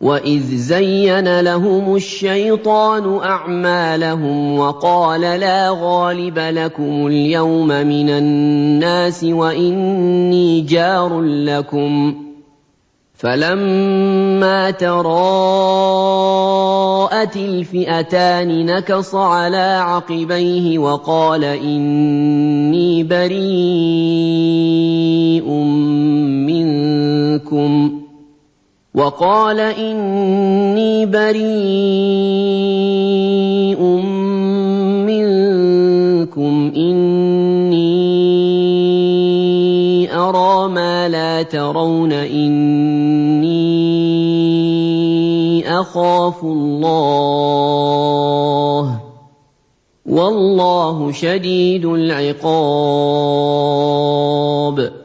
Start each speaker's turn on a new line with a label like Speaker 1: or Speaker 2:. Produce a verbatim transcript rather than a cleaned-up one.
Speaker 1: وَإِذْ زَيَّنَ لَهُمُ الشَّيْطَانُ أَعْمَالَهُمْ وَقَالَ لَا غَالِبَ لَكُمُ الْيَوْمَ مِنَ النَّاسِ وَإِنِّي جَارٌ لَّكُمْ ۖ فَلَمَّا تَرَاءَتِ الْفِئَتَانِ نَكَصَ عَلَىٰ عَقِبَيْهِ وَقَالَ إِنِّي بَرِيءٌ مِّنكُمْ وَقَالَ إِنِّي بَرِيءٌ مِّنكُمْ إِنِّي أَرَىٰ مَا لَا تَرَوْنَ إِنِّي أَخَافُ اللَّهَ ۚ وَاللَّهُ شَدِيدُ الْعِقَابِ